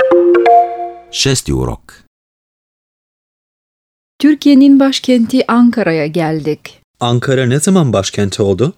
6 урок. Türkiye'nin başkenti Ankara'ya geldik. Ankara ne zaman başkenti oldu?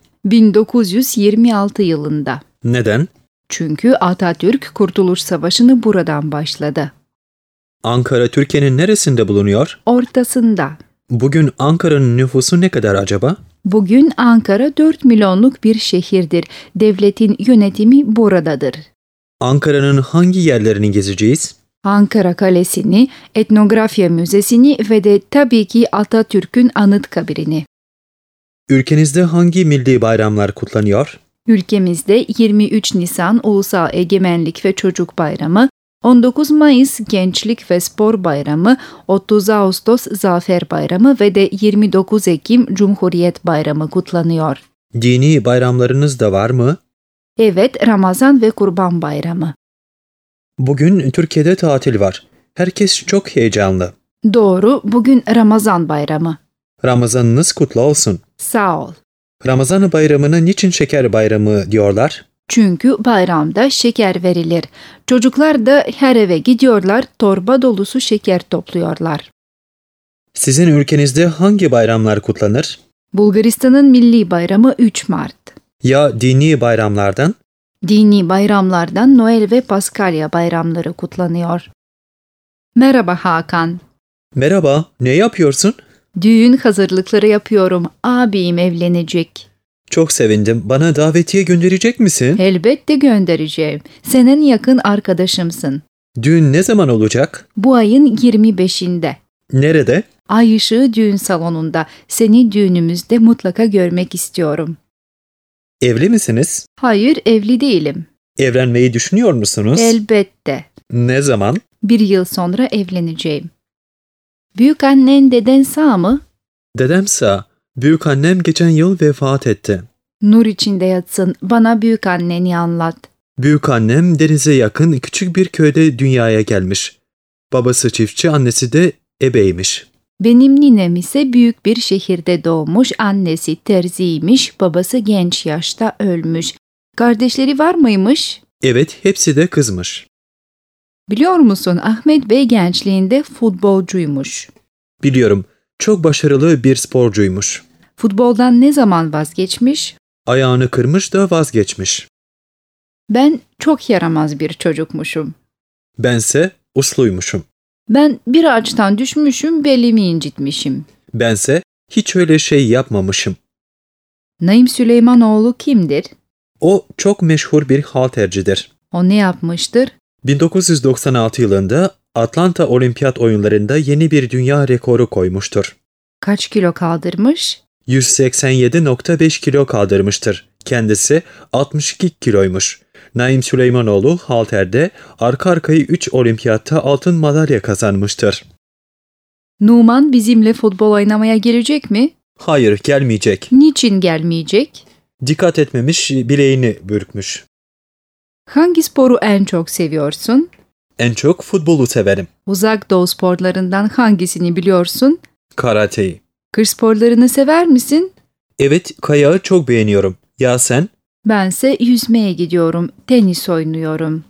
1926 yılında. Neden? Çünkü Atatürk Kurtuluş Savaşı'nı buradan başladı. Ankara Türkiye'nin neresinde bulunuyor? Ortasında. Bugün Ankara'nın nüfusu ne kadar acaba? Bugün Ankara 4 milyonluk bir şehirdir. Devletin yönetimi buradadır. Ankara'nın hangi yerlerini gezeceğiz? Ankara Kalesi'ni, Etnografya Müzesi'ni ve de tabii ki Atatürk'ün Anıtkabir'ini. Ülkenizde hangi milli bayramlar kutlanıyor? Ülkemizde 23 Nisan Ulusal Egemenlik ve Çocuk Bayramı, 19 Mayıs Gençlik ve Spor Bayramı, 30 Ağustos Zafer Bayramı ve de 29 Ekim Cumhuriyet Bayramı kutlanıyor. Dini bayramlarınız da var mı? Evet, Ramazan ve Kurban Bayramı. Bugün Türkiye'de tatil var. Herkes çok heyecanlı. Doğru, bugün Ramazan Bayramı. Ramazanınız kutlu olsun. Sağ ol. Ramazan bayramına niçin şeker bayramı diyorlar? Çünkü bayramda şeker verilir. Çocuklar da her eve gidiyorlar, torba dolusu şeker topluyorlar. Sizin ülkenizde hangi bayramlar kutlanır? Bulgaristan'ın milli bayramı 3 Mart. Ya dini bayramlardan? Dini bayramlardan Noel ve Paskalya bayramları kutlanıyor. Merhaba Hakan. Merhaba, ne yapıyorsun? Düğün hazırlıkları yapıyorum. Abim evlenecek. Çok sevindim. Bana davetiye gönderecek misin? Elbette göndereceğim. Senin yakın arkadaşımsın. Düğün ne zaman olacak? Bu ayın 25'inde. Nerede? Ay ışığı düğün salonunda. Seni düğünümüzde mutlaka görmek istiyorum. Evli misiniz? Hayır, evli değilim. Evlenmeyi düşünüyor musunuz? Elbette. Ne zaman? 1 yıl sonra evleneceğim. Büyükannen deden sağ mı? Dedem sağ. Büyükannem geçen yıl vefat etti. Nur içinde yatsın. Bana büyükanneni anlat. Büyükannem denize yakın küçük bir köyde dünyaya gelmiş. Babası çiftçi, annesi de ebeymiş. Benim ninem ise büyük bir şehirde doğmuş. Annesi terziymiş. Babası genç yaşta ölmüş. Kardeşleri var mıymış? Evet, hepsi de kızmış. Biliyor musun, Ahmet Bey gençliğinde futbolcuymuş. Biliyorum, çok başarılı bir sporcuymuş. Futboldan ne zaman vazgeçmiş? Ayağını kırmış da vazgeçmiş. Ben çok yaramaz bir çocukmuşum. Bense usluymuşum. Ben bir ağaçtan düşmüşüm, belimi incitmişim. Bense hiç öyle şey yapmamışım. Naim Süleymanoğlu kimdir? O çok meşhur bir haltercidir. O ne yapmıştır? 1996 yılında Atlanta Olimpiyat Oyunları'nda yeni bir dünya rekoru koymuştur. Kaç kilo kaldırmış? 187,5 kilo kaldırmıştır. Kendisi 62 kiloymuş. Naim Süleymanoğlu halterde arka arkaya 3 olimpiyatta altın madalya kazanmıştır. Numan bizimle futbol oynamaya gelecek mi? Hayır, gelmeyecek. Niçin gelmeyecek? Dikkat etmemiş, bileğini bürkmüş. Hangi sporu en çok seviyorsun? En çok futbolu severim. Uzak doğu sporlarından hangisini biliyorsun? Karateyi. Kır sporlarını sever misin? Evet, kayağı çok beğeniyorum. Ya sen? Bense yüzmeye gidiyorum, tenis oynuyorum.